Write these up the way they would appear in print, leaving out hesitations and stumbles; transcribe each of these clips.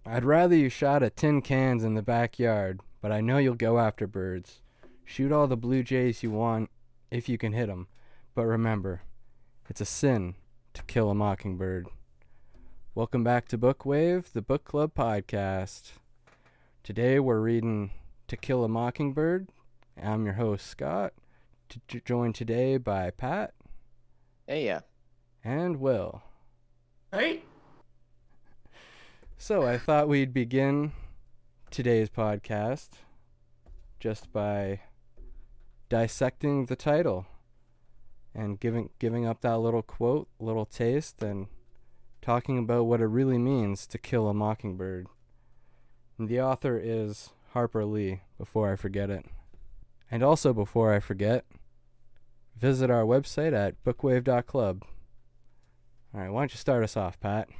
I'd rather you shot at tin cans in the backyard, but I know you'll go after birds. Shoot all the blue jays you want if you can hit 'em, but remember, it's a sin to kill a mockingbird. Welcome back to Bookwave, the book club podcast. Today we're reading To Kill a Mockingbird. I'm your host, Scott, joined today by Pat Hey, yeah. and Will. Hey. So I thought we'd begin today's podcast just by dissecting the title and giving up that little quote, little taste, and talking about what it really means to kill a mockingbird. And the author is Harper Lee, before I forget it. And also, before I forget, visit our website at bookwave.club. All right, why don't you start us off, Pat?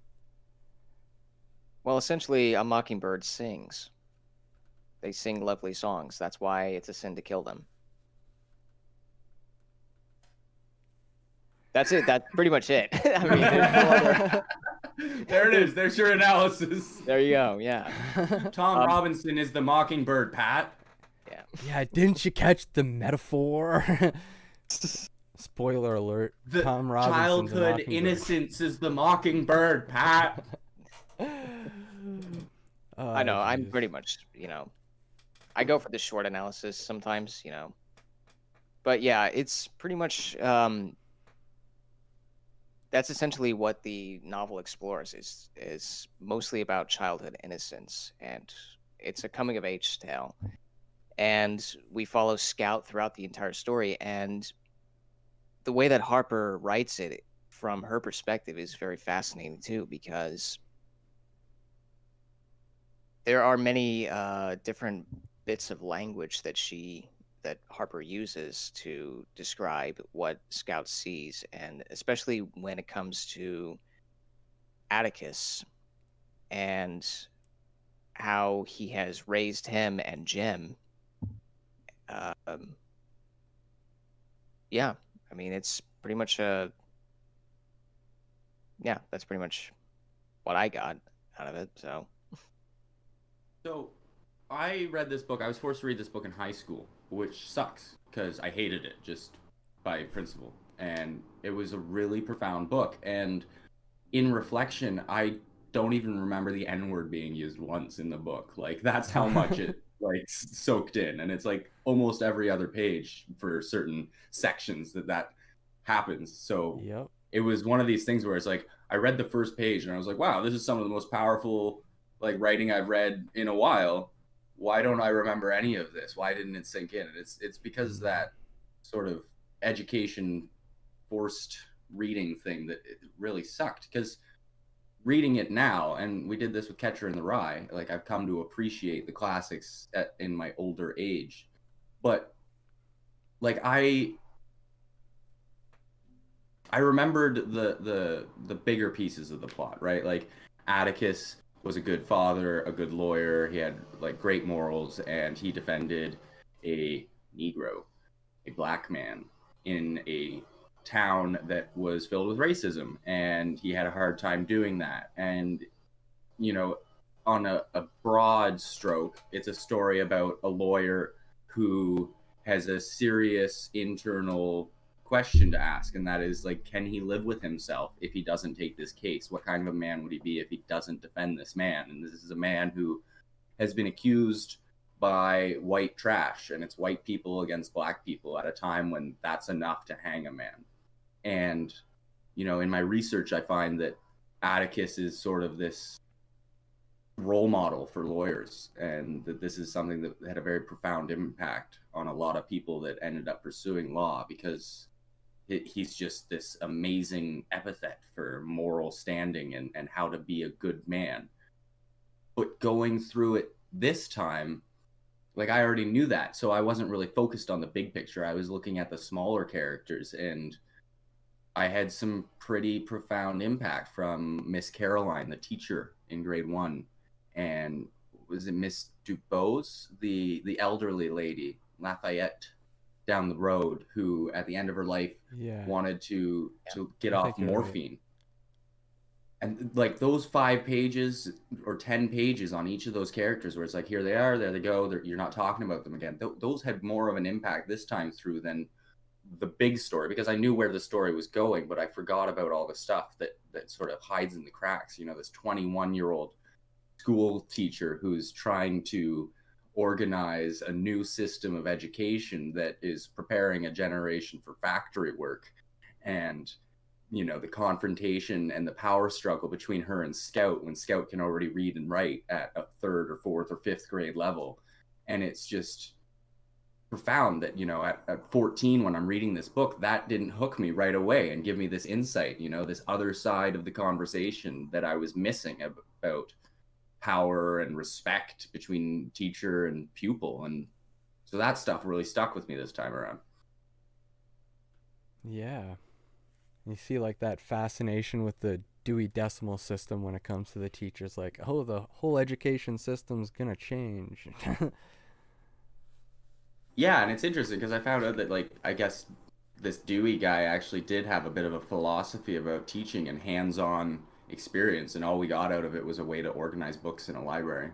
Well, essentially, a mockingbird sings. They sing lovely songs. That's why it's a sin to kill them. That's it. That's pretty much it. I mean, there's no other... There it is. There's your analysis. There you go. Yeah. Tom Robinson is the mockingbird, Pat. Yeah. Yeah, didn't you catch the metaphor? Spoiler alert. The Tom Robinson's a childhood mockingbird. innocence is the mockingbird, Pat. I know. I'm geez. pretty much, I go for the short analysis sometimes, But yeah, it's pretty much, that's essentially what the novel explores, is mostly about childhood innocence, and it's a coming of age tale. And we follow Scout throughout the entire story, and the way that Harper writes it from her perspective is very fascinating too, because there are many different bits of language that Harper uses to describe what Scout sees, and especially when it comes to Atticus and how he has raised him and Jim. Yeah, I mean, it's pretty much that's pretty much what I got out of it. So I read this book. I was forced to read this book in high school, which sucks because I hated it just by principle. And it was a really profound book. And in reflection, I don't even remember the N-word being used once in the book. Like, that's how much it soaked in. And it's like almost every other page for certain sections that happens. So Yep. it was one of these things where it's like, I read the first page and I was like, wow, this is some of the most powerful writing I've read in a while. Why don't I remember any of this? Why didn't it sink in? And it's because that sort of education forced reading thing that it really sucked. Because reading it now, and we did this with Catcher in the Rye, I've come to appreciate the classics in my older age. But I remembered the bigger pieces of the plot, right? Like, Atticus was a good father, a good lawyer. He had great morals, and he defended a Negro, a black man, in a town that was filled with racism, and he had a hard time doing that. And on a broad stroke, it's a story about a lawyer who has a serious internal question to ask, and that is, can he live with himself if he doesn't take this case? What kind of a man would he be if he doesn't defend this man? And this is a man who has been accused by white trash, and it's white people against black people at a time when that's enough to hang a man. And in my research, I find that Atticus is sort of this role model for lawyers, and that this is something that had a very profound impact on a lot of people that ended up pursuing law, because he's just this amazing epithet for moral standing and how to be a good man. But going through it this time, I already knew that, so I wasn't really focused on the big picture. I was looking at the smaller characters, and I had some pretty profound impact from Miss Caroline, the teacher in grade 1. And was it Miss Dubose, the elderly lady, Lafayette, down the road, who at the end of her life wanted to get I off think you're right. morphine. And like those 5 pages or 10 pages on each of those characters where it's like, here they are, there they go, you're not talking about them again. Those had more of an impact this time through than the big story, because I knew where the story was going, but I forgot about all the stuff that sort of hides in the cracks. You know, this 21-year-old school teacher who's trying to organize a new system of education that is preparing a generation for factory work. And you know, the confrontation and the power struggle between her and Scout, when Scout can already read and write at a 3rd or 4th or 5th grade level. And it's just profound that, you know, at 14, when I'm reading this book, that didn't hook me right away and give me this insight, you know, this other side of the conversation that I was missing about power and respect between teacher and pupil. And so that stuff really stuck with me this time around. Yeah. You see like that fascination with the Dewey Decimal System when it comes to the teachers, like, oh, the whole education system's gonna change. Yeah, and it's interesting because I found out that, like, I guess this Dewey guy actually did have a bit of a philosophy about teaching and hands-on experience, and all we got out of it was a way to organize books in a library.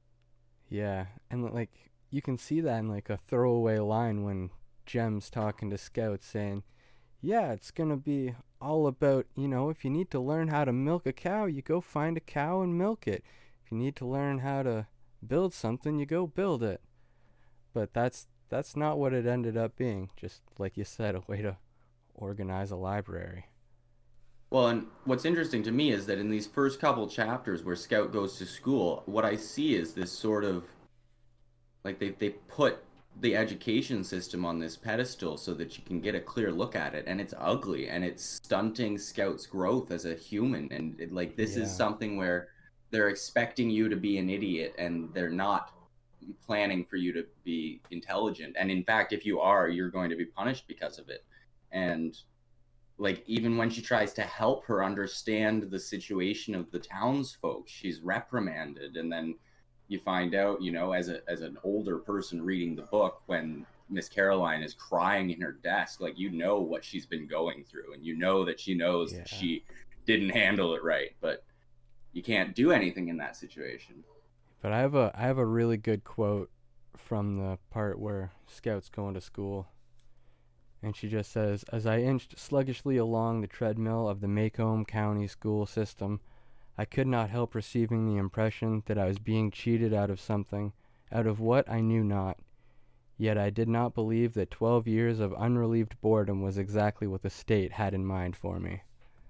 Yeah, and like you can see that in like a throwaway line when Jem's talking to Scout saying, yeah, it's gonna be all about, you know, if you need to learn how to milk a cow, you go find a cow and milk it. If you need to learn how to build something, you go build it. But that's not what it ended up being. Just like you said, a way to organize a library. Well, and what's interesting to me is that in these first couple chapters where Scout goes to school, what I see is this sort of, like, they put the education system on this pedestal so that you can get a clear look at it, and it's ugly and it's stunting Scout's growth as a human. And like, this is Yeah. something where they're expecting you to be an idiot and they're not planning for you to be intelligent. And in fact, if you are, you're going to be punished because of it. And like, even when she tries to help her understand the situation of the townsfolk, she's reprimanded. And then you find out, you know, as an older person reading the book, when Miss Caroline is crying in her desk, like, you know what she's been going through, and you know that she knows that she didn't handle it right, but you can't do anything in that situation. But I have a really good quote from the part where Scout's going to school. And she just says, as I inched sluggishly along the treadmill of the Macomb County school system, I could not help receiving the impression that I was being cheated out of something, out of what I knew not. Yet I did not believe that 12 years of unrelieved boredom was exactly what the state had in mind for me.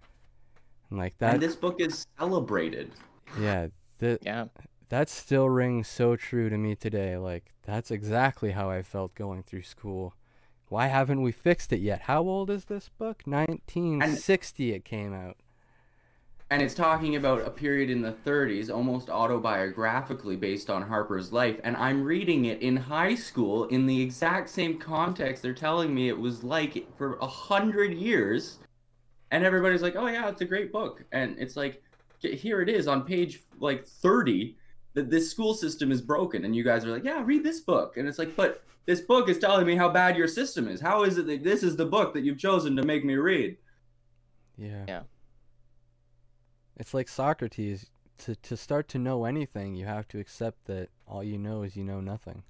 And like that. And this book is celebrated. Yeah. Yeah. That still rings so true to me today. Like, that's exactly how I felt going through school. Why haven't we fixed it yet? How old is this book? 1960 it came out. And it's talking about a period in the 30s, almost autobiographically based on Harper's life. And I'm reading it in high school in the exact same context they're telling me it was like for 100 years. And everybody's like, oh yeah, it's a great book. And it's like, here it is on page like 30, that this school system is broken. And you guys are like, yeah, read this book. And it's like, but this book is telling me how bad your system is. How is it that this is the book that you've chosen to make me read? Yeah. It's like Socrates. To start to know anything, you have to accept that all you know is you know nothing.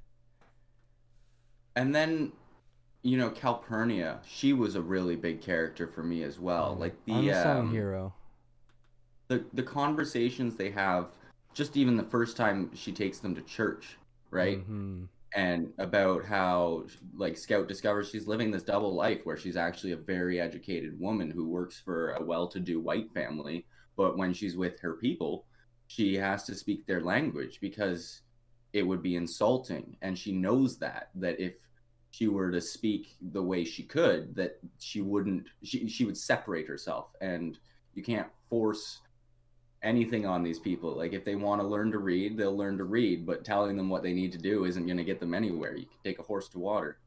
And then, you know, Calpurnia, she was a really big character for me as well. Like the unsung hero. The conversations they have, just even the first time she takes them to church, right? Mm-hmm. And about how, like, Scout discovers she's living this double life where she's actually a very educated woman who works for a well-to-do white family, but when she's with her people, she has to speak their language because it would be insulting. And she knows that if she were to speak the way she could, that she would separate herself. And you can't force anything on these people. Like, if they want to learn to read, they'll learn to read, but telling them what they need to do isn't going to get them anywhere. You can take a horse to water.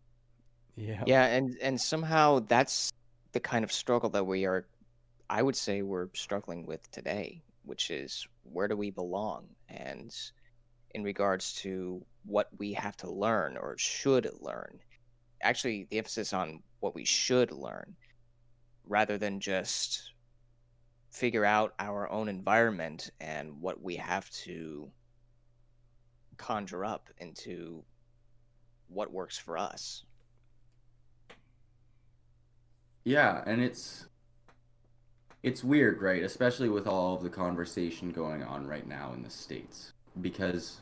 Yeah, and somehow that's the kind of struggle that I would say we're struggling with today, which is, where do we belong? And in regards to what we have to learn or should learn, actually the emphasis on what we should learn rather than just figure out our own environment and what we have to conjure up into what works for us. Yeah, and it's weird, right? Especially with all of the conversation going on right now in the States. Because,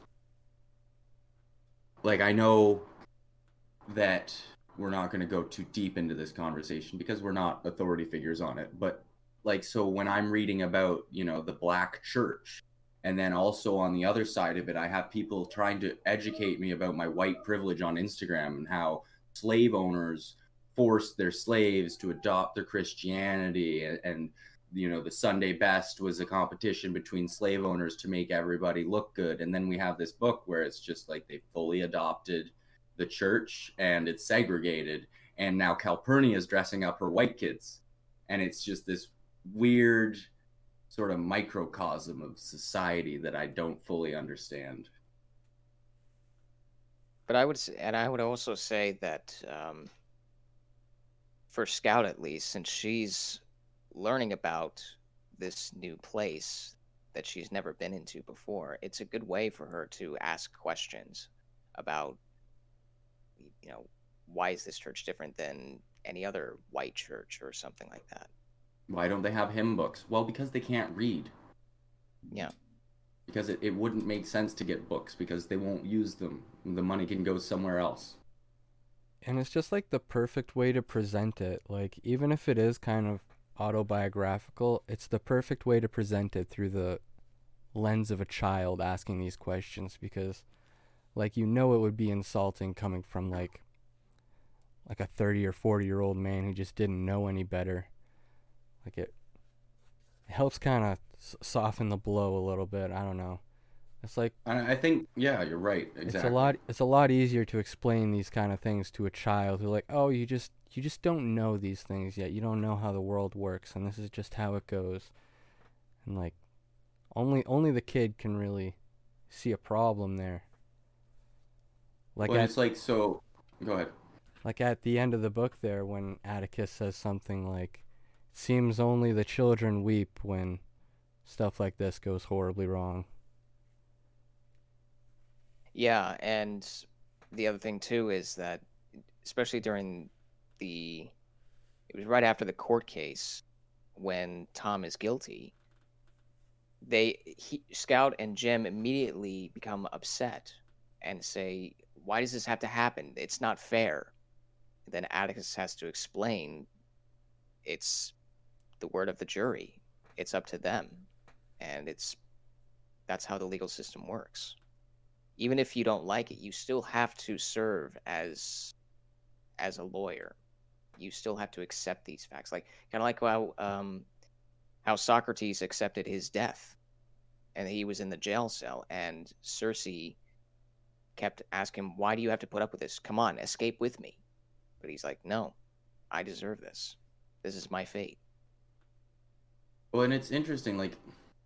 like, I know that we're not going to go too deep into this conversation because we're not authority figures on it. But, like, so when I'm reading about, the black church, and then also on the other side of it, I have people trying to educate me about my white privilege on Instagram and how slave owners forced their slaves to adopt their Christianity, and the Sunday best was a competition between slave owners to make everybody look good. And then we have this book where it's just like they fully adopted the church and it's segregated, and now Calpurnia is dressing up her white kids, and it's just this weird sort of microcosm of society that I don't fully understand. But I would also say that for Scout, at least, since she's learning about this new place that she's never been into before, it's a good way for her to ask questions about, why is this church different than any other white church or something like that. Why don't they have hymn books? Well, because they can't read. Yeah. Because it wouldn't make sense to get books because they won't use them. The money can go somewhere else. And it's just like the perfect way to present it. Like, even if it is kind of autobiographical, it's the perfect way to present it through the lens of a child asking these questions, because like, it would be insulting coming from like a 30 or 40-year-old man who just didn't know any better. Like, it helps kind of soften the blow a little bit. I don't know. It's like, I think, yeah, you're right. Exactly. it's a lot easier to explain these kind of things to a child who, like, oh, you just don't know these things yet. You don't know how the world works, and this is just how it goes. And like, only the kid can really see a problem there. Like, well, it's like, so go ahead. Like at the end of the book there, when Atticus says something like, seems only the children weep when stuff like this goes horribly wrong. Yeah, and the other thing too is that, especially during it was right after the court case when Tom is guilty, Scout and Jim immediately become upset and say, why does this have to happen? It's not fair. And then Atticus has to explain, it's the word of the jury. It's up to them. And that's how the legal system works. Even if you don't like it, you still have to serve as a lawyer. You still have to accept these facts. Like, kind of like how Socrates accepted his death, and he was in the jail cell, and Circe kept asking him, why do you have to put up with this? Come on, escape with me. But he's like, no, I deserve this. This is my fate. Well, and it's interesting, like,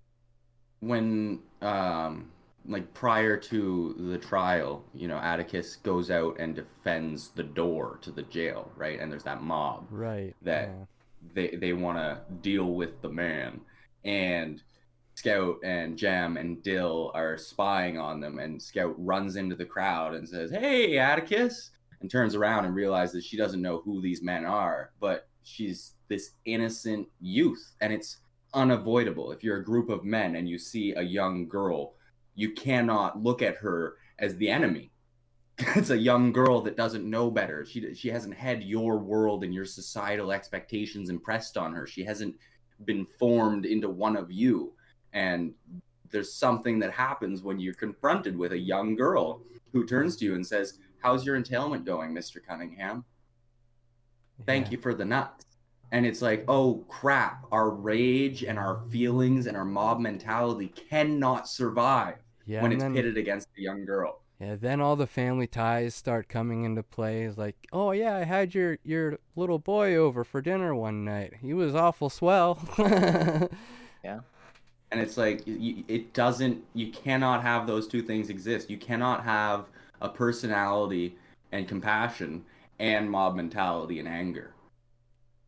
when like prior to the trial, Atticus goes out and defends the door to the jail, right? And there's that mob, right, that they want to deal with the man, and Scout and Jam and Dill are spying on them, and Scout runs into the crowd and says, hey, Atticus, and turns around and realizes she doesn't know who these men are, but she's this innocent youth, and it's unavoidable. If you're a group of men and you see a young girl, you cannot look at her as the enemy. It's a young girl that doesn't know better. She hasn't had your world and your societal expectations impressed on her. She hasn't been formed into one of you. And there's something that happens when you're confronted with a young girl who turns to you and says, how's your entailment going, Mr. Cunningham? Thank you for the nuts. And it's like, oh, crap. Our rage and our feelings and our mob mentality cannot survive when it's pitted against a young girl. Yeah, then all the family ties start coming into play. It's like, oh, yeah, I had your little boy over for dinner one night. He was awful swell. Yeah. And it's like, you cannot have those two things exist. You cannot have a personality and compassion and mob mentality and anger.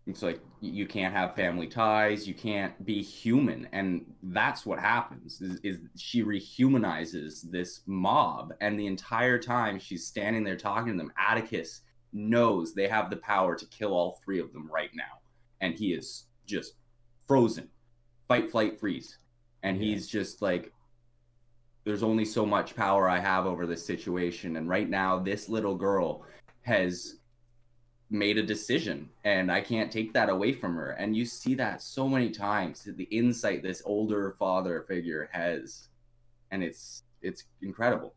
It's like you can't have family ties, you can't be human, and that's what happens. Is she rehumanizes this mob, and the entire time she's standing there talking to them, Atticus knows they have the power to kill all three of them right now, and he is just frozen, fight, flight, freeze, and he's just like, there's only so much power I have over this situation, and right now this little girl has made a decision and I can't take that away from her. And you see that so many times, the insight this older father figure has, and it's incredible.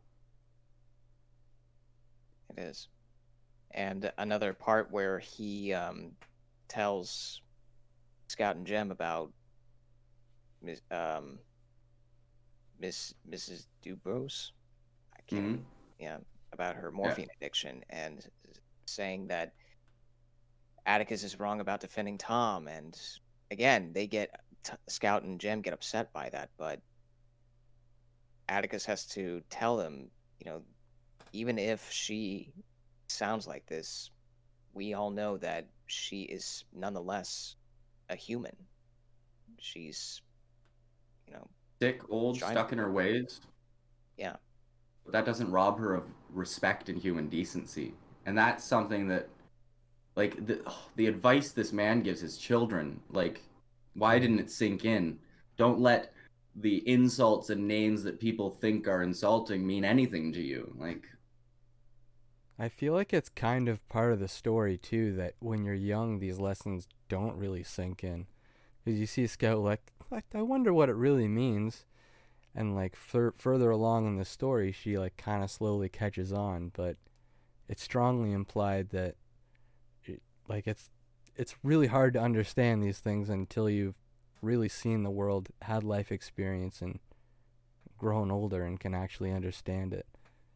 It is. And another part where he tells Scout and Jem about Mrs. Dubose. I can't. Yeah, about her morphine addiction, and saying that Atticus is wrong about defending Tom. And again, they get Scout and Jem get upset by that, but Atticus has to tell them, even if she sounds like this, we all know that she is nonetheless a human. She's, sick, old, stuck in her ways. Yeah. But that doesn't rob her of respect and human decency. And that's something that, like, the advice this man gives his children, like, why didn't it sink in? Don't let the insults and names that people think are insulting mean anything to you. Like, I feel like it's kind of part of the story too, that when you're young these lessons don't really sink in, because you see a Scout like I wonder what it really means, and like further along in the story she like kind of slowly catches on, but it's strongly implied that it's really hard to understand these things until you've really seen the world, had life experience, and grown older and can actually understand it.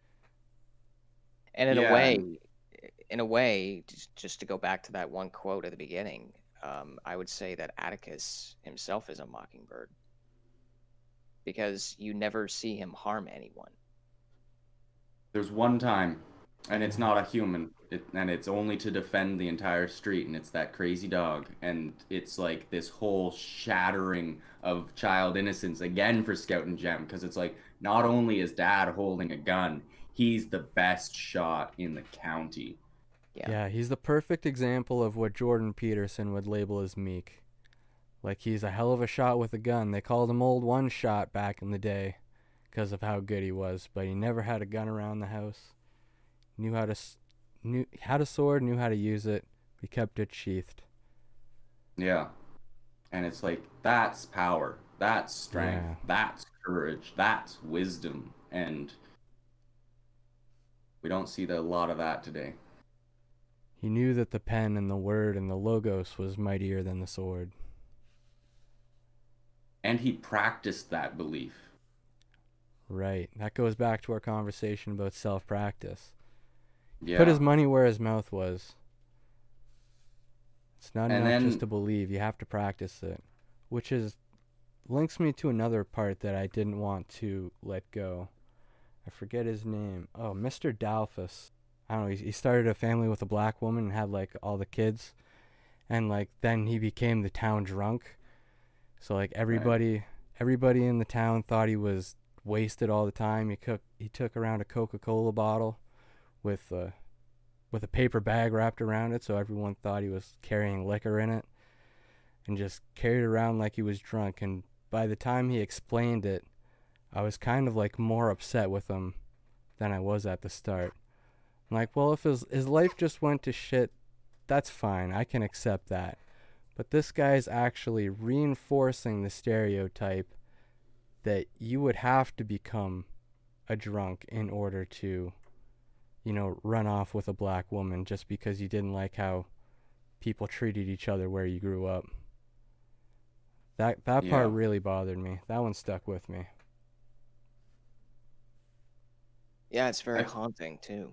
And in a way, just to go back to that one quote at the beginning, I would say that Atticus himself is a mockingbird, because you never see him harm anyone. There's one time, and it's not a human, and it's only to defend the entire street, and it's that crazy dog, and it's like this whole shattering of child innocence again for Scout and Jem, because it's like, not only is Dad holding a gun, he's the best shot in the county. Yeah, he's the perfect example of what Jordan Peterson would label as meek. Like, he's a hell of a shot with a gun. They called him Old One Shot back in the day because of how good he was, but he never had a gun around the house. Knew had a sword, knew how to use it. He kept it sheathed. Yeah. And it's like, that's power. That's strength. Yeah. That's courage. That's wisdom. And we don't see a lot of that today. He knew that the pen and the word and the logos was mightier than the sword. And he practiced that belief. Right. That goes back to our conversation about self-practice. Yeah. Put his money where his mouth was. It's not enough just to believe. You have to practice it. Which links me to another part that I didn't want to let go. I forget his name. Oh, Mr. Dalphus. I don't know. He started a family with a black woman and had like all the kids. And like then he became the town drunk. So like everybody in the town thought he was wasted all the time. He took around a Coca-Cola bottle with a paper bag wrapped around it, so everyone thought he was carrying liquor in it, and just carried it around like he was drunk. And by the time he explained it, I was kind of like more upset with him than I was at the start. I'm like, well, if his life just went to shit, that's fine. I can accept that. But this guy's actually reinforcing the stereotype that you would have to become a drunk in order to, run off with a black woman just because you didn't like how people treated each other where you grew up. That part really bothered me. That one stuck with me. Yeah, it's very haunting too.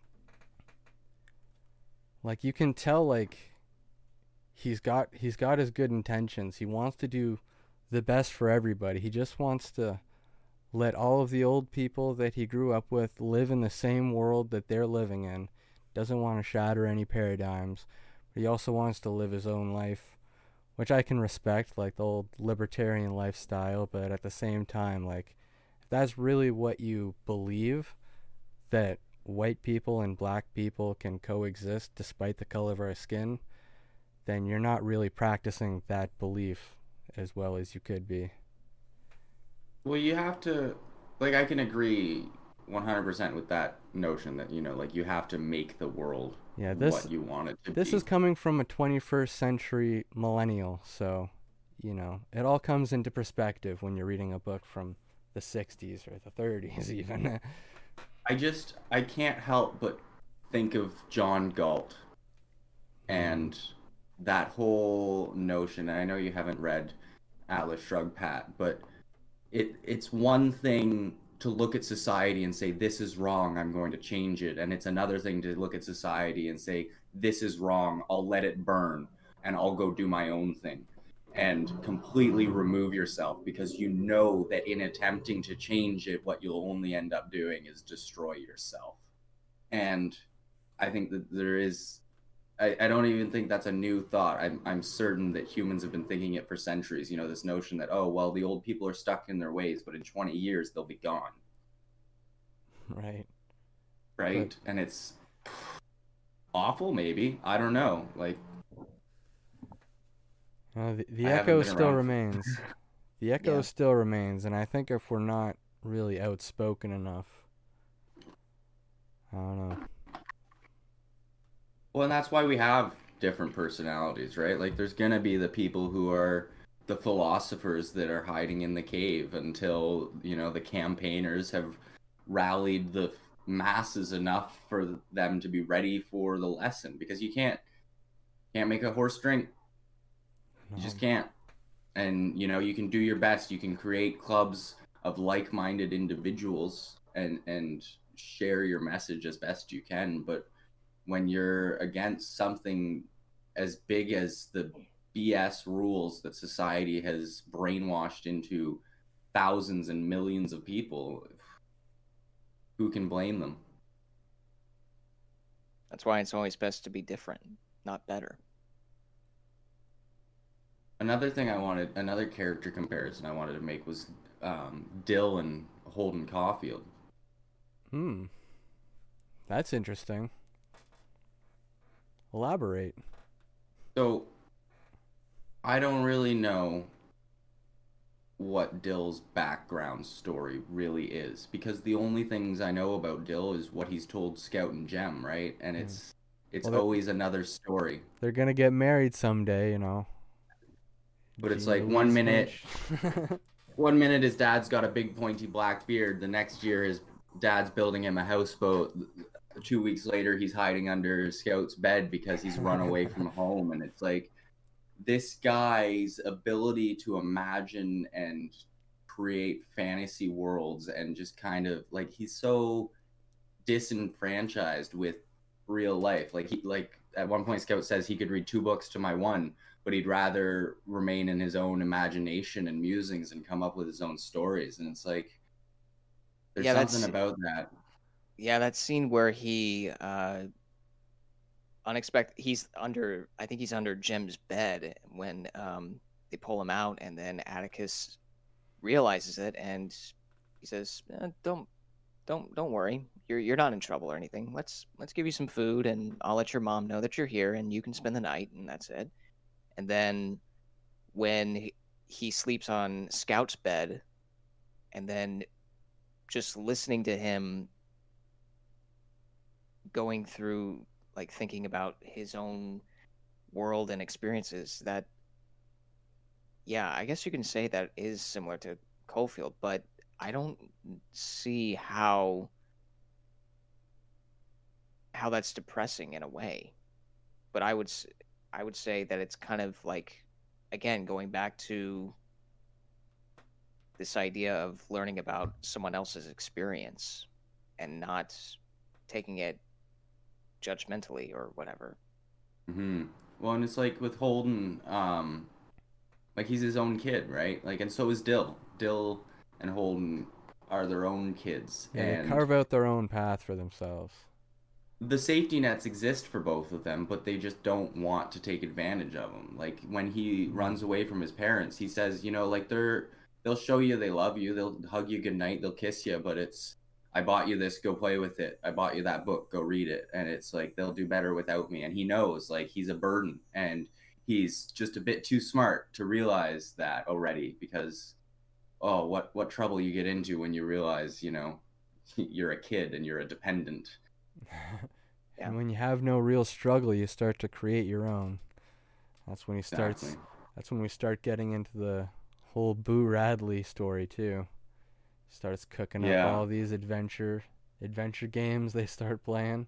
Like, you can tell, like, he's got his good intentions. He wants to do the best for everybody. He just wants to let all of the old people that he grew up with live in the same world that they're living in. Doesn't want to shatter any paradigms. He also wants to live his own life, which I can respect, like the old libertarian lifestyle, but at the same time, like, if that's really what you believe, that white people and black people can coexist despite the color of our skin, then you're not really practicing that belief as well as you could be. Well, you have to, like, I can agree 100% with that notion that, like, you have to make the world Yeah, this what you want it to this is be. coming from a 21st century millennial, so it all comes into perspective when you're reading a book from the 60s or the 30s even. I can't help but think of John Galt Mm. and that whole notion. And I know you haven't read Atlas Shrugged, Pat, but it's one thing to look at society and say this is wrong, I'm going to change it, and it's another thing to look at society and say this is wrong, I'll let it burn and I'll go do my own thing, and completely remove yourself, because you know that in attempting to change it, what you'll only end up doing is destroy yourself. And I think that there is, I don't even think that's a new thought. I'm certain that humans have been thinking it for centuries. This notion that, oh, well, the old people are stuck in their ways, but in 20 years they'll be gone, Right. But right? And it's awful, maybe. I don't know. Like, the I haven't echo been still around. remains. The echo Yeah. still remains, and I think if we're not really outspoken enough, I don't know. Well, and that's why we have different personalities, right? Like, there's gonna be the people who are the philosophers that are hiding in the cave until, the campaigners have rallied the masses enough for them to be ready for the lesson. Because you can't make a horse drink. You No. just can't. And, you can do your best. You can create clubs of like-minded individuals and share your message as best you can, but when you're against something as big as the BS rules that society has brainwashed into thousands and millions of people, who can blame them? That's why it's always best to be different, not better. Another character comparison I wanted to make was Dill and Holden Caulfield. Hmm. That's interesting. Elaborate. So I don't really know what Dill's background story really is, because the only things I know about Dill is what he's told Scout and Jem, right? And Mm. it's Well, always another story. they're gonna get married someday, But it's Jean like Louise Finch. one minute his dad's got a big pointy black beard, the next year his dad's building him a houseboat. 2 weeks later he's hiding under Scout's bed because he's run away from home. And it's like, this guy's ability to imagine and create fantasy worlds, and just kind of like, he's so disenfranchised with real life. Like at one point Scout says he could read two books to my one, but he'd rather remain in his own imagination and musings and come up with his own stories. And it's like, there's Yeah, something that's about that. yeah, that scene where he I think he's under Jim's bed when they pull him out, and then Atticus realizes it, and he says, don't worry, you're not in trouble or anything. Let's give you some food, and I'll let your mom know that you're here, and you can spend the night, and that's it. And then when he sleeps on Scout's bed, and then just listening to him going through, like, thinking about his own world and experiences, that, yeah, I guess you can say that is similar to Caulfield, but I don't see how that's depressing in a way. But I would say that it's kind of like, again, going back to this idea of learning about someone else's experience and not taking it judgmentally or whatever. Hmm. Well, and it's like with Holden, like, he's his own kid, right? Like, and so is Dill and Holden are their own kids. Yeah, they And carve out their own path for themselves. the safety nets exist for both of them, but they just don't want to take advantage of them. Like when he runs away from his parents, he says, you know, like they'll show you they love you, they'll hug you goodnight, they'll kiss you, but it's I bought you this, go play with it. I bought you that book, go read it. And it's like they'll do better without me. And he knows like he's a burden, and he's just a bit too smart to realize that already, because oh, what trouble you get into when you realize, you know, you're a kid and you're a dependent. Yeah. And when you have no real struggle, you start to create your own. That's when he starts. Exactly. That's when we start getting into the whole Boo Radley story too. Starts cooking Yeah. up all these adventure games they start playing.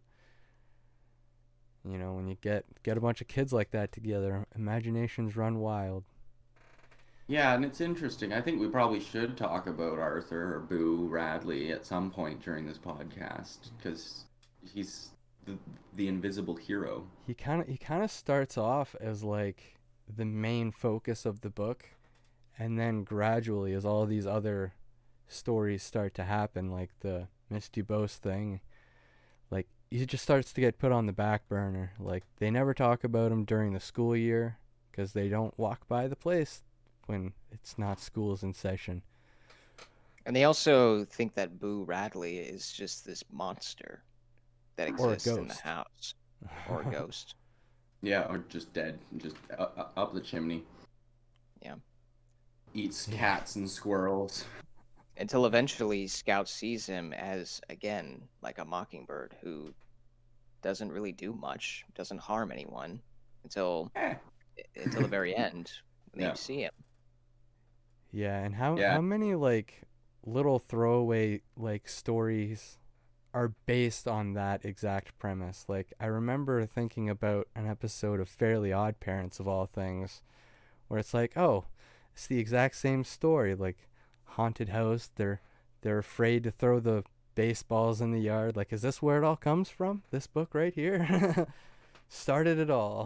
You know, when you get a bunch of kids like that together, imaginations run wild. Yeah, and it's interesting. I think we probably should talk about Arthur or Boo Radley at some point during this podcast, because he's the invisible hero. He kind of starts off as like the main focus of the book, and then gradually, as all these other stories start to happen, like the Miss Dubose thing, like he just starts to get put on the back burner. Like they never talk about him during the school year because they don't walk by the place when it's not school's in session. And they also think that Boo Radley is just this monster that Or a exists in the ghost. house, or a ghost. Yeah, or just dead, just up the chimney. Yeah. Eats cats and squirrels. Until eventually Scout sees him as, again, like a mockingbird who doesn't really do much, doesn't harm anyone until the very end when Yeah. they see him. Yeah, and how Yeah. many like little throwaway like stories are based on that exact premise? Like I remember thinking about an episode of Fairly Odd Parents of all things, where it's like, oh, it's the exact same story, like haunted house, they're afraid to throw the baseballs in the yard. Like, is this where it all comes from? This book right here started it all.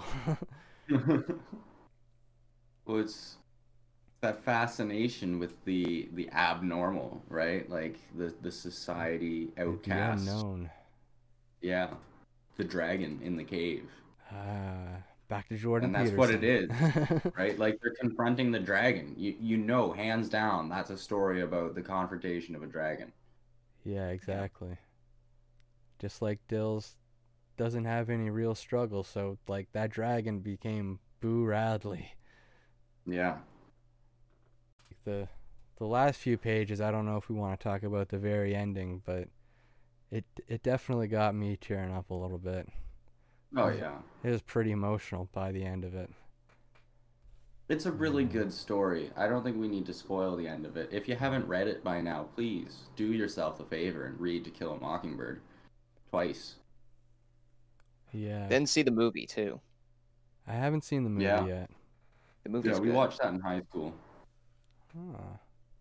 Well, it's that fascination with the abnormal, right? Like the society The outcast. unknown. Yeah, the dragon in the cave, Back to Jordan and that's what it is, Peterson. right? Like they're confronting the dragon. You know, hands down, that's a story about the confrontation of a dragon. Yeah, exactly. Just like Dills doesn't have any real struggle, so like that dragon became Boo Radley. Yeah. The last few pages, I don't know if we want to talk about the very ending, but it definitely got me tearing up a little bit. Oh yeah. It was pretty emotional by the end of it. It's a really good story. I don't think we need to spoil the end of it. If you haven't read it by now, please do yourself a favor and read To Kill a Mockingbird twice. Yeah. Then see the movie too. I haven't seen the movie Yeah. yet. The movie's Yeah, we good. watched that in high school. Huh.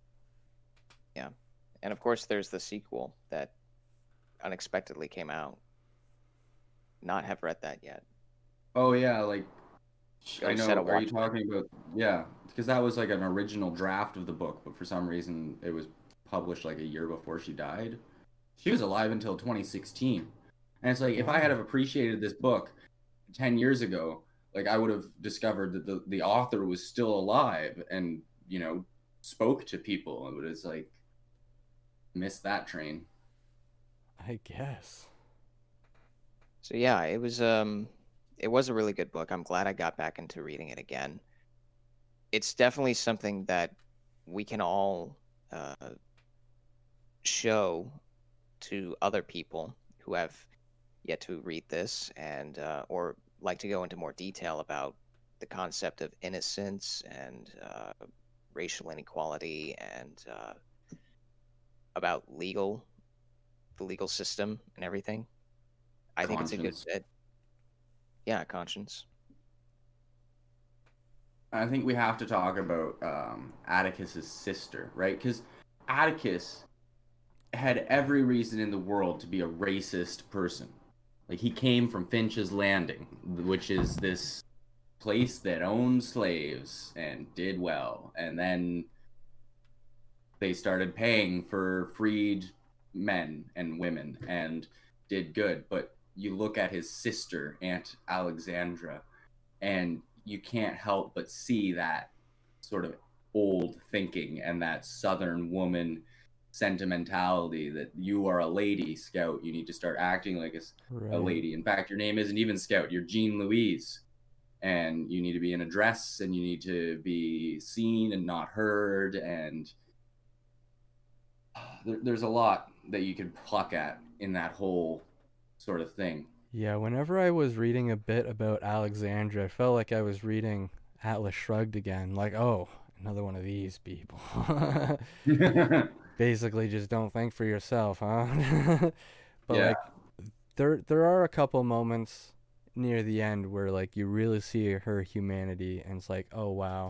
And of course, there's the sequel that unexpectedly came out. Not have read that yet. Oh yeah, like You I already know. said I Are you watched it. talking about? Yeah, because that was like an original draft of the book, but for some reason it was published like a year before she died. She was alive until 2016, and it's like if I had have appreciated this book 10 years ago, like I would have discovered that the author was still alive and you know spoke to people. But it's like missed that train. I guess. So yeah, it was a really good book. I'm glad I got back into reading it again. It's definitely something that we can all show to other people who have yet to read this and or like to go into more detail about the concept of innocence and racial inequality and about the legal system and everything. I think it's a good Conscience. fit. Yeah, conscience. I think we have to talk about Atticus's sister, right? Because Atticus had every reason in the world to be a racist person. Like he came from Finch's Landing, which is this place that owned slaves and did well, and then they started paying for freed men and women and did good. But you look at his sister, Aunt Alexandra, and you can't help but see that sort of old thinking and that Southern woman sentimentality that you are a lady, Scout. You need to start acting like a Right. lady. In fact, your name isn't even Scout. You're Jean Louise. And you need to be in a dress and you need to be seen and not heard. And there's a lot that you could pluck at in that whole sort of thing. Yeah, whenever I was reading a bit about Alexandra, I felt like I was reading Atlas Shrugged again. Like, oh, another one of these people. Basically, just don't think for yourself, huh? But Yeah. like, there are a couple moments near the end where like you really see her humanity, and it's like, oh wow,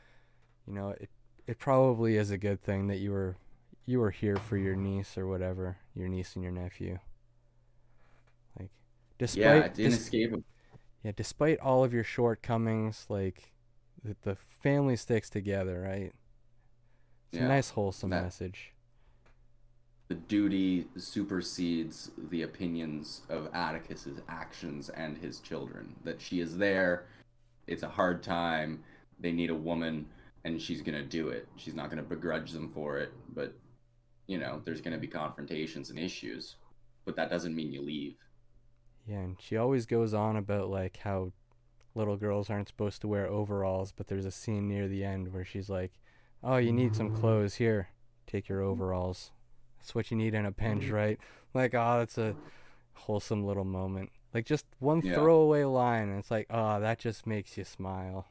it probably is a good thing that you were here for your niece or whatever, your niece and your nephew. Like, Yeah, despite it's inescapable. yeah, despite all of your shortcomings, like the family sticks together, right? It's a Yeah. nice wholesome That message. the duty supersedes the opinions of Atticus's actions and his children. That she is there, it's a hard time, they need a woman, and she's gonna do it. She's not gonna begrudge them for it, but there's gonna be confrontations and issues. But that doesn't mean you leave. Yeah, and she always goes on about like how little girls aren't supposed to wear overalls, but there's a scene near the end where she's like, "Oh, you need some clothes here. Take your overalls. That's what you need in a pinch, right?" Like, oh, that's a wholesome little moment. Like just one Yeah. throwaway line, and it's like, oh, that just makes you smile.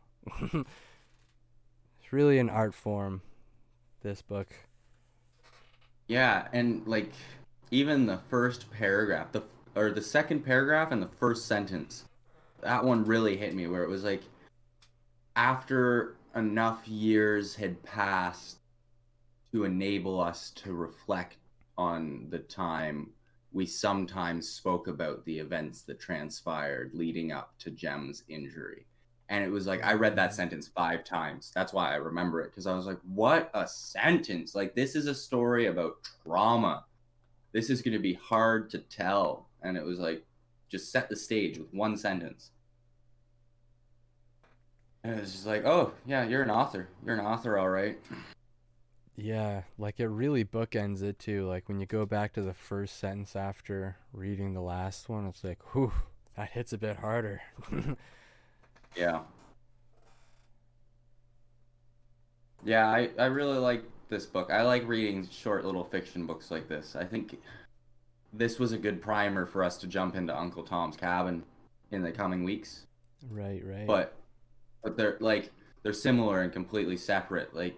It's really an art form, this book. Yeah, and like even the first paragraph, the second paragraph and the first sentence, that one really hit me where it was like after enough years had passed to enable us to reflect on the time, we sometimes spoke about the events that transpired leading up to Jem's injury. And it was like, I read that sentence 5 times. That's why I remember it, because I was like, what a sentence. Like, this is a story about trauma. This is going to be hard to tell. And it was like, just set the stage with one sentence. And it was just like, oh, yeah, you're an author. You're an author, all right. Yeah, like it really bookends it too. Like when you go back to the first sentence after reading the last one, it's like, whew, that hits a bit harder. Yeah. Yeah, I really like this book. I like reading short little fiction books like this. I think this was a good primer for us to jump into Uncle Tom's Cabin in the coming weeks. Right, right. But they're similar and completely separate. Like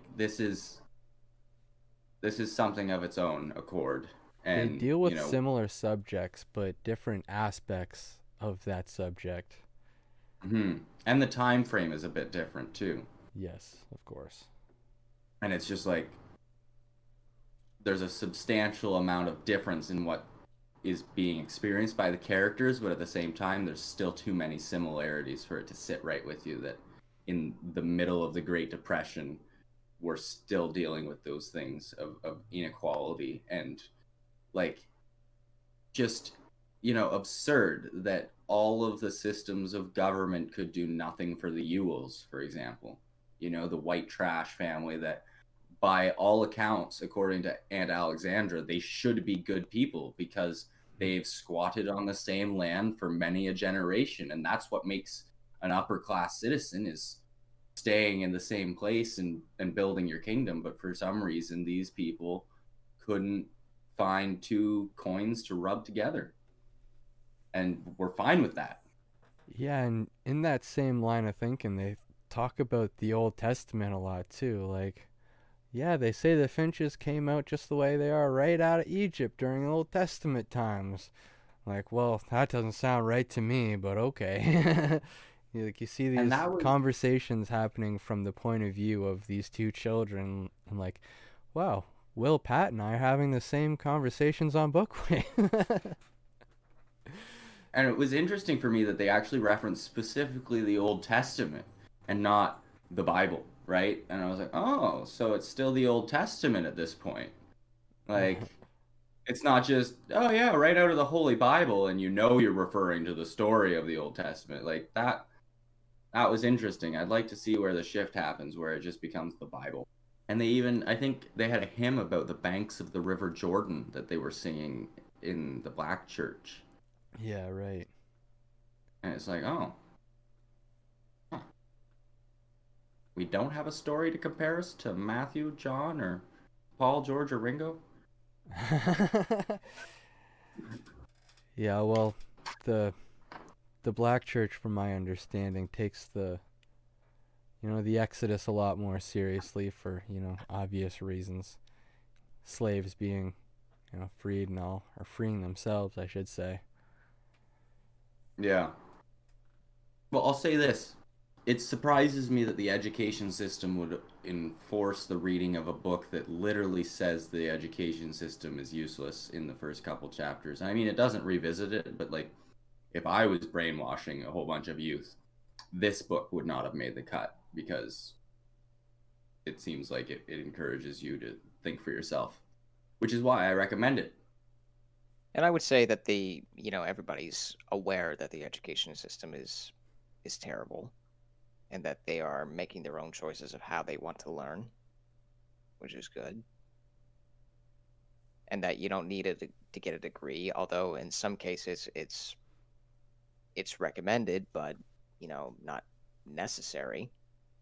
this is something of its own accord. They And, deal with similar subjects, but different aspects of that subject. and the time frame is a bit different too. Yes, of course. And it's just like there's a substantial amount of difference in what is being experienced by the characters, but at the same time, there's still too many similarities for it to sit right with you that in the middle of the Great Depression, we're still dealing with those things of inequality and like just, absurd that all of the systems of government could do nothing for the Ewells, for example. The white trash family that by all accounts, according to Aunt Alexandra, they should be good people because they've squatted on the same land for many a generation. And that's what makes an upper class citizen is staying in the same place and building your kingdom. But for some reason, these people couldn't find two coins to rub together. And we're fine with that. Yeah, and in that same line of thinking, they talk about the Old Testament a lot too. Like, yeah, they say the Finches came out just the way they are right out of Egypt during Old Testament times. Like, well, that doesn't sound right to me, but okay. You see these conversations happening from the point of view of these two children, and like, wow, Will, Pat, and I are having the same conversations on Bookway. And it was interesting for me that they actually referenced specifically the Old Testament and not the Bible, right? And I was like, oh, so it's still the Old Testament at this point. Like, It's not just, oh yeah, right out of the Holy Bible, and you know you're referring to the story of the Old Testament. Like that was interesting. I'd like to see where the shift happens, where it just becomes the Bible. And they even, I think they had a hymn about the banks of the River Jordan that they were singing in the black church. Yeah, right. And it's like, oh, huh. We don't have a story to compare us to Matthew, John, or Paul, George, or Ringo? Yeah, well, the the black church, from my understanding, takes the Exodus a lot more seriously for, obvious reasons. Slaves being, freed and all, or freeing themselves, I should say. Yeah. Well, I'll say this. It surprises me that the education system would enforce the reading of a book that literally says the education system is useless in the first couple chapters. I mean, it doesn't revisit it, but like, if I was brainwashing a whole bunch of youth, this book would not have made the cut because it seems like it encourages you to think for yourself, which is why I recommend it. And I would say that everybody's aware that the education system is terrible, and that they are making their own choices of how they want to learn, which is good. And that you don't need it to get a degree, although in some cases it's recommended, but not necessary.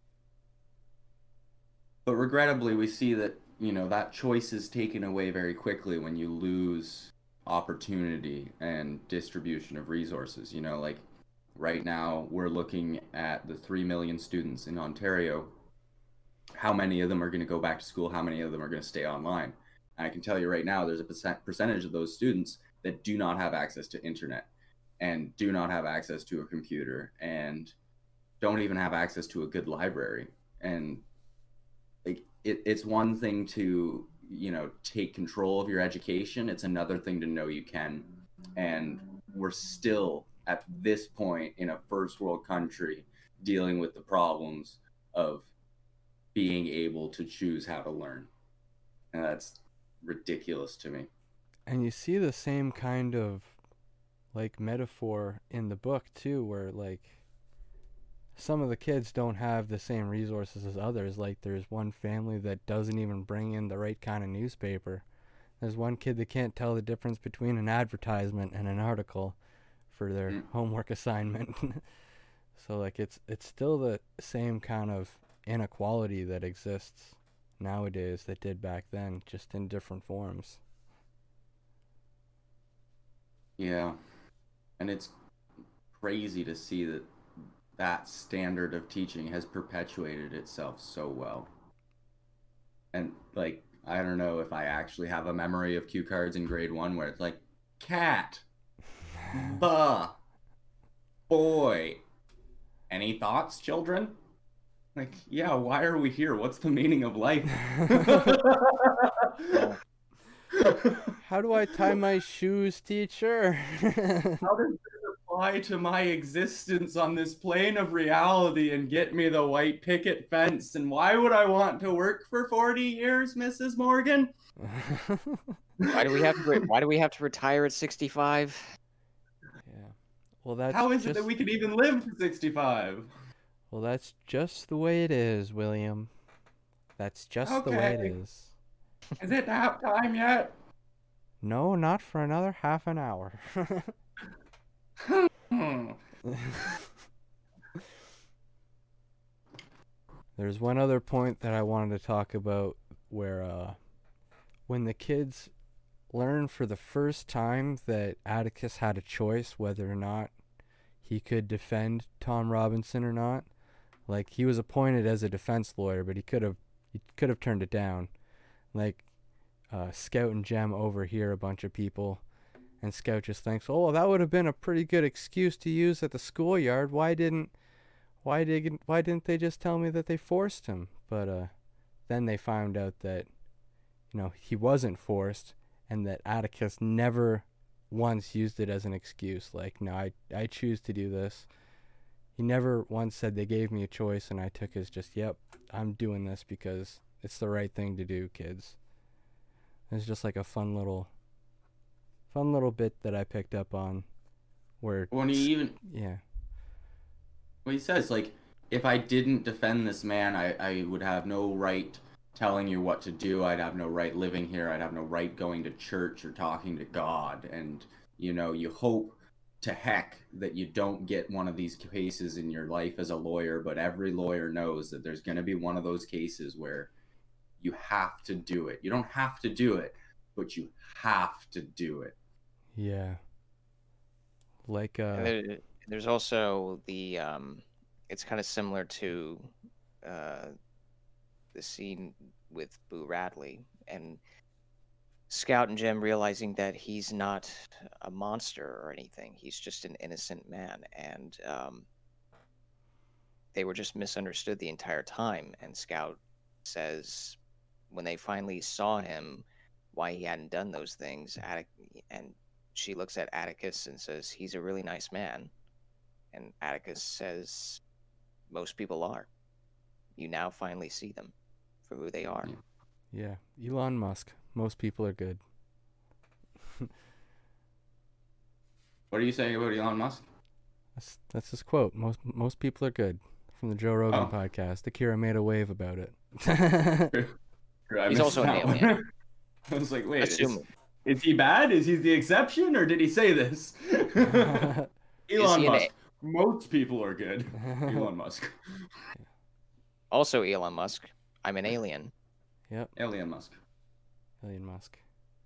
But regrettably, we see that, that choice is taken away very quickly when you lose opportunity and distribution of resources. Like right now, we're looking at the 3 million students in Ontario. How many of them are going to go back to school? How many of them are going to stay online? And I can tell you right now, there's a percentage of those students that do not have access to internet and do not have access to a computer and don't even have access to a good library. And like it's one thing to take control of your education, it's another thing to know you can. And we're still at this point in a first world country dealing with the problems of being able to choose how to learn, and that's ridiculous to me. And you see the same kind of like metaphor in the book too, where like some of the kids don't have the same resources as others. Like there's one family that doesn't even bring in the right kind of newspaper. There's one kid that can't tell the difference between an advertisement and an article for their homework assignment. So like it's still the same kind of inequality that exists nowadays that did back then, just in different forms. Yeah, and it's crazy to see that that standard of teaching has perpetuated itself so well. And like, I don't know if I actually have a memory of cue cards in grade one where it's like cat, buh, boy. Any thoughts, children? Like, yeah, why are we here? What's the meaning of life? How do I tie my shoes, teacher? How does this apply to my existence on this plane of reality and get me the white picket fence? And why would I want to work for 40 years, Mrs. Morgan? Why do we have to retire at 65? Yeah. Well, that's how is it that we can even live to 65? Well, that's just the way it is, William. That's just the way it is. Is it nap time yet? No, not for another half an hour. There's one other point that I wanted to talk about where when the kids learn for the first time that Atticus had a choice whether or not he could defend Tom Robinson or not. Like he was appointed as a defense lawyer, but he could have turned it down. Like Scout and Jem overhear a bunch of people, and Scout just thinks, "Oh, well, that would have been a pretty good excuse to use at the schoolyard. Why didn't they just tell me that they forced him?" But then they found out that he wasn't forced, and that Atticus never once used it as an excuse. Like, no, I choose to do this. He never once said they gave me a choice and I took as just, yep, I'm doing this because it's the right thing to do, kids. It's just like a fun little fun little bit that I picked up on, where When yeah, he says, like, if I didn't defend this man, I would have no right telling you what to do. I'd have no right living here. I'd have no right going to church or talking to God. And, you know, you hope to heck that you don't get one of these cases in your life as a lawyer, but every lawyer knows that there's going to be one of those cases where you have to do it. You don't have to do it, but you have to do it. yeah, like There's also the it's kind of similar to uh, the scene with Boo Radley and Scout and Jim realizing that he's not a monster or anything. He's just an innocent man, and they were just misunderstood the entire time. And Scout says when they finally saw him, why he hadn't done those things. And she looks at Atticus and says, "He's a really nice man." And Atticus says, "Most people are. You now finally see them for who they are." yeah, Elon Musk. Most people are good. What are you saying about Elon Musk? That's his quote. Most people are good, from the Joe Rogan podcast. Akira made a wave about it. He's also an alien. I was like, wait, Assuming. is he bad? Is he the exception, or did he say this? Elon Musk. Most people are good. Elon Musk. Also Elon Musk. I'm an alien. Yep. Alien Musk. Elon Musk.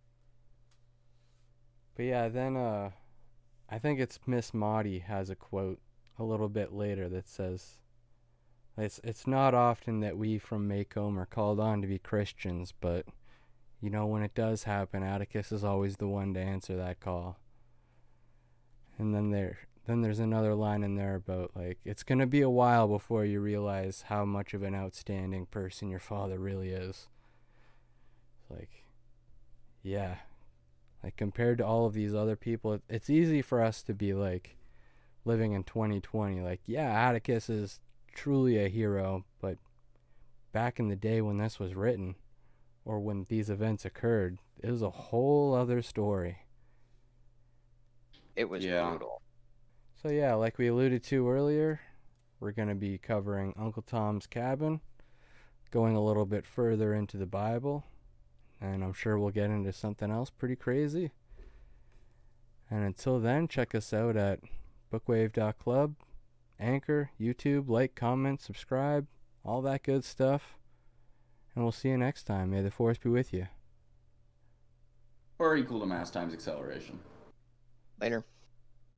But yeah, then I think it's Miss Maudie has a quote a little bit later that says, It's not often that we from Maycomb are called on to be Christians, but, you know, when it does happen, Atticus is always the one to answer that call." And then there's another line in there about, like, it's going to be a while before you realize how much of an outstanding person your father really is. Like, yeah. Like, compared to all of these other people, it's easy for us to be, like, living in 2020. Like, yeah, Atticus is truly a hero, but back in the day when this was written, or when these events occurred, it was a whole other story. It was brutal. So yeah, like we alluded to earlier, we're going to be covering Uncle Tom's Cabin, going a little bit further into the Bible, and I'm sure we'll get into something else pretty crazy. And until then, check us out at bookwave.club, Anchor, YouTube, like, comment, subscribe, all that good stuff. And we'll see you next time. May the force be with you. Or equal to mass times acceleration. Later.